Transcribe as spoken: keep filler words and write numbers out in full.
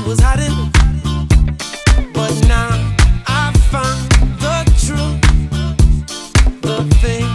was hiding, but now I found the truth, the thing